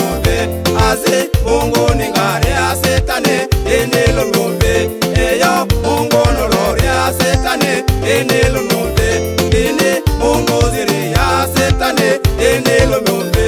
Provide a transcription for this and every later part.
mumbe azi Mungu ni ngare ya setane enelo mumbe eyo Mungu no lore ya setane enelo mumbe ini Mungu ziri ya setane enelo mumbe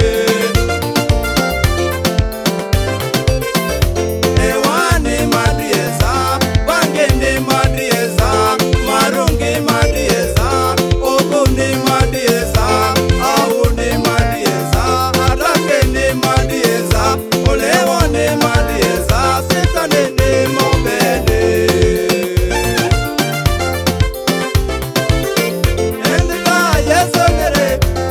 ewani madrieza bangende madrieza marungi madrieza ogundi madrieza aundi madrieza adakende madrieza olewone madrieza setane ne mobede endika yesonere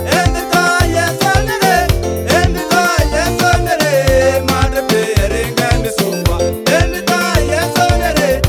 madbe erenga misumba endika yesonere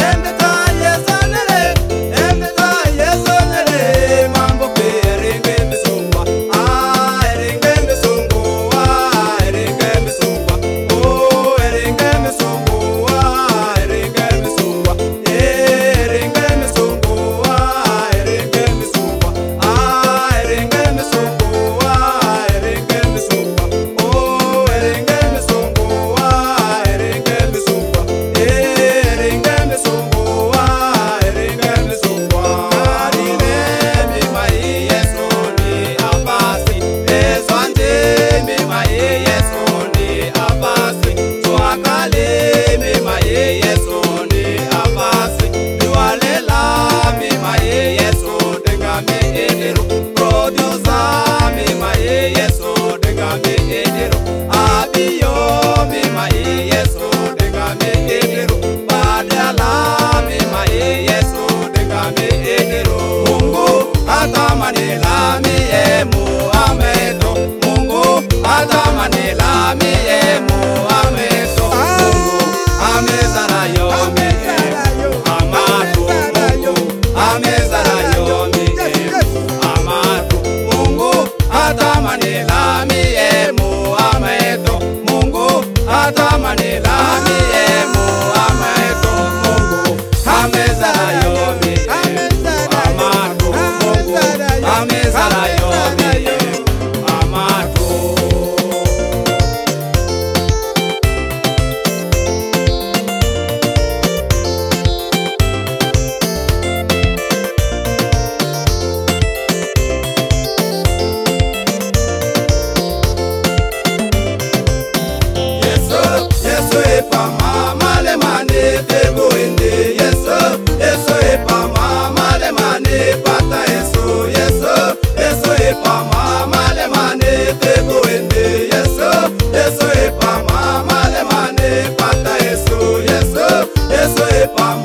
mambo pe erenga misumba erenga misumbu erenga misumba oh erenga misumbu erenga misumba erenga misumbu erenga misumba erenga misumbu erenga misumba oh erenga misumbu erenga misumba erenga misumbu erenga misumba arine mi mai yeso ni abasi eswante mi mai yeso ni abasi tuakale mi mai yeso ni abasi dualela mi mai yeso denga me edero producer mi mai yeso denga me edero abiyo mi mai yeso denga me edero badala mi mai yeso denga me edero Mungu atamanela mi emu ameto Mungu atamanela mi emu ameto Mungu amezara yo mi emu amatu Mungu amezara yo mi emu amatu Mungu atamanela mi emu ameto Mungu atamanela mi emu ameto Mungu amezara yo mi emu amatu Mungu amezara yo mi emu amatu Yeso epa mama le mane tebo ende Yeso epa mama le mane pata Yeso epa mama le mane tebo ende Yeso epa mama le mane pata Yeso epa